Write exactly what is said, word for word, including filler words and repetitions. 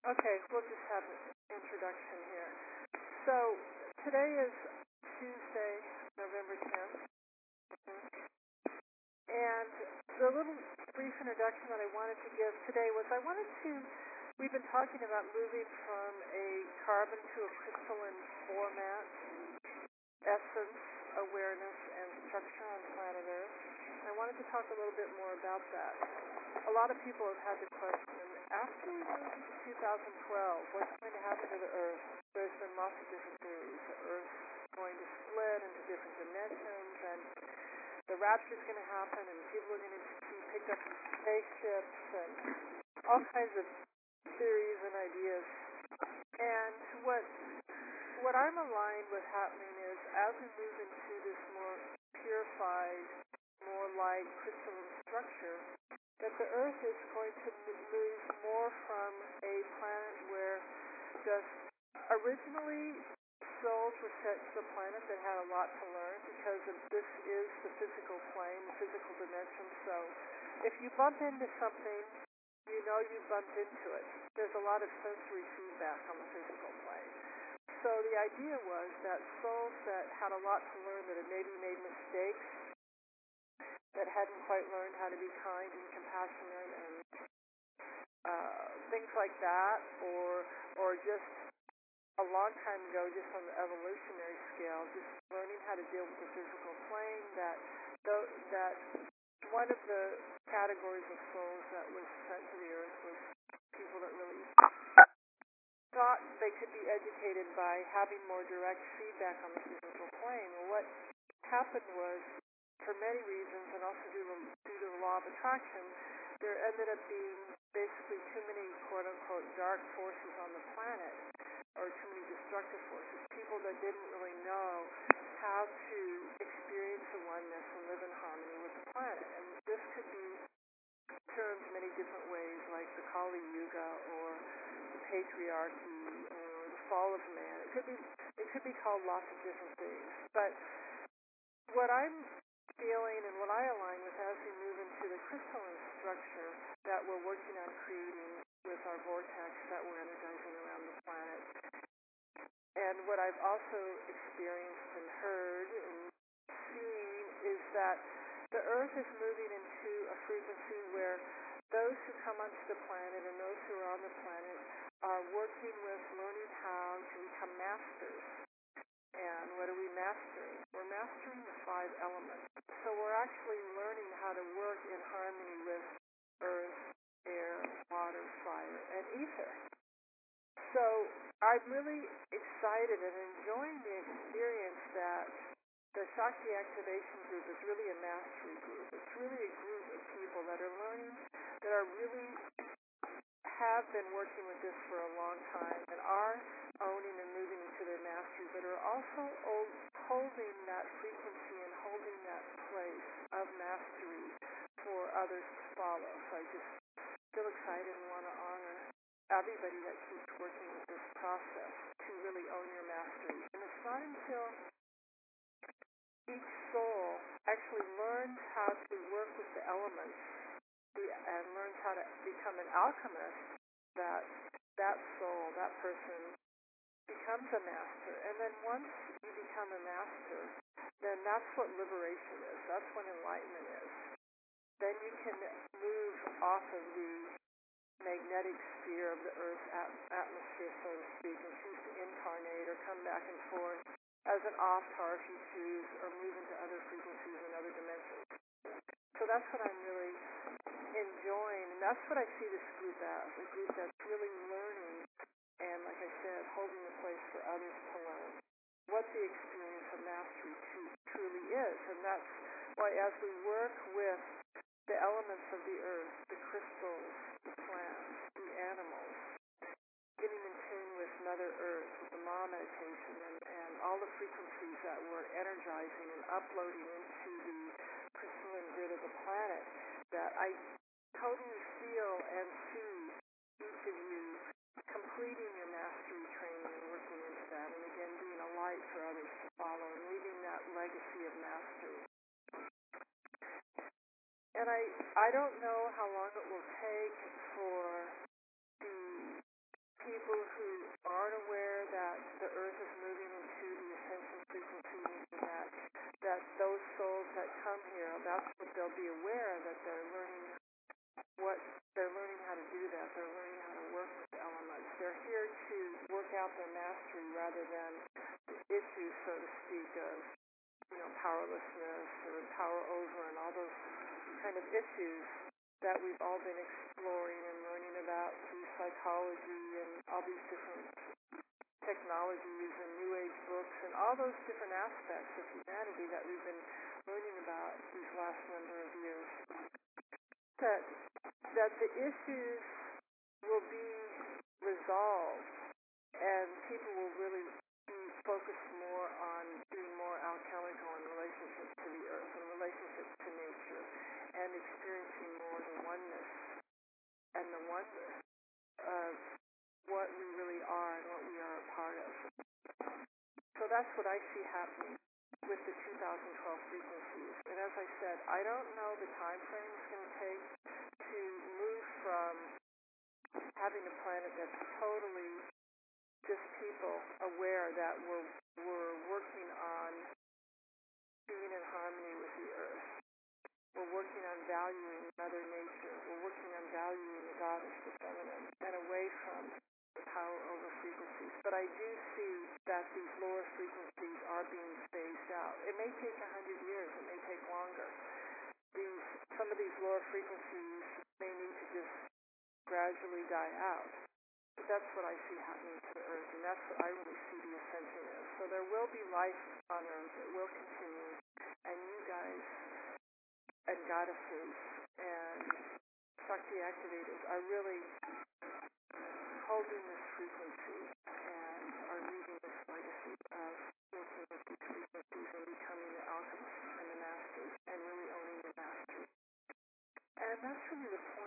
Okay, we'll just have an introduction here. So today is Tuesday, November tenth, and the little brief introduction that I wanted to give today was I wanted to, we've been talking about moving from a carbon to a crystalline format, essence, awareness, and structure on planet Earth. I wanted to talk a little bit more about that. A lot of people have had the question, after we moved into two thousand twelve, what's going to happen to the Earth? There's been lots of different theories. The Earth's going to split into different dimensions, and the rapture's going to happen, and people are going to be picked up in spaceships, and all kinds of theories and ideas. And what what I'm aligned with happening is, as we move into this more purified, more light crystalline structure, that the Earth is going to move more from a planet where just originally souls were sent to the planet that had a lot to learn, because of this is the physical plane, the physical dimension. So if you bump into something, you know you bumped into it. There's a lot of sensory feedback on the physical plane. So the idea was that souls that had a lot to learn, that had maybe made mistakes, that hadn't quite learned how to be kind and compassionate and uh, things like that, or or just a long time ago, just on the evolutionary scale, just learning how to deal with the physical plane, that th- that one of the categories of souls that was sent to the Earth was people that really thought they could be educated by having more direct feedback on the physical plane. Well, what happened was, for many reasons, and also due to, due to the law of attraction, there ended up being basically too many quote-unquote dark forces on the planet, or too many destructive forces, people that didn't really know how to experience the oneness and live in harmony with the planet. And this could be termed many different ways, like the Kali Yuga, or the patriarchy, or the fall of man. It could be, it could be called lots of different things. But what I'm feeling and what I align with as we move into the crystalline structure that we're working on creating with our vortex that we're energizing around the planet, and what I've also experienced and heard and seen, is that the Earth is moving into a frequency where those who come onto the planet and those who are on the planet are working with learning how to become masters. And what are we mastering? We're mastering the five elements. So we're actually learning how to work in harmony with earth, air, water, fire, and ether. So I'm really excited and enjoying the experience that the Shakti Activation Group is really a mastery group. It's really a group of people that are learning, that are really have been working with this for a long time and are owning and moving into their mastery, but are also holding that frequency and holding that place of mastery for others to follow. So I just feel excited and want to honor everybody that keeps working with this process to really own your mastery. And it's not until each soul actually learns how to work with the elements and learns how to become an alchemist, that that soul, that person, becomes a master. And then once you become a master, then that's what liberation is. That's what enlightenment is. Then you can move off of the magnetic sphere of the Earth's at- atmosphere, so to speak, and choose to incarnate or come back and forth as an avatar if you choose, or move into other frequencies and other dimensions. So that's what I'm really enjoying, and that's what I see this group as, a group that's really learning and, like I said, holding the place for others to learn what the experience of mastery tr- truly is. And that's why, as we work with the elements of the earth, the crystals, the plants, the animals, getting in tune with Mother Earth, with the Ma meditation, and, and all the frequencies that we're energizing and uploading into the crystalline grid of the planet, that I totally feel and see each of you completing your mastery training and working into that, and again being a light for others to follow and leaving that legacy of mastery. And I I don't know how long it will take for the out their mastery rather than issues, so to speak, of, you know, powerlessness or power over and all those kind of issues that we've all been exploring and learning about through psychology and all these different technologies and New Age books and all those different aspects of humanity that we've been learning about these last number of years. That, that the issues will be resolved and people will really be focused more on being more alchemical in relationships to the earth and relationships to nature and experiencing more the oneness and the wonder of what we really are and what we are a part of. So that's what I see happening with the two thousand twelve frequencies. And as I said, I don't know the time frame it's going to take to move from having a planet that's totally just people aware that we're, we're working on being in harmony with the earth. We're working on valuing Mother Nature. We're working on valuing the goddess, the feminine, and away from the power over frequencies. But I do see that these lower frequencies are being phased out. It may take a hundred years. It may take longer. These, some of these lower frequencies may need to just gradually die out. But that's what I see happening to the earth, and that's what I really see the ascension is. So there will be life on earth. It will continue. And you guys and goddesses and Shakti activators are really holding this frequency and are leaving this legacy of working with these frequencies and becoming the alchemists and the masters and really owning the mastery. And that's really the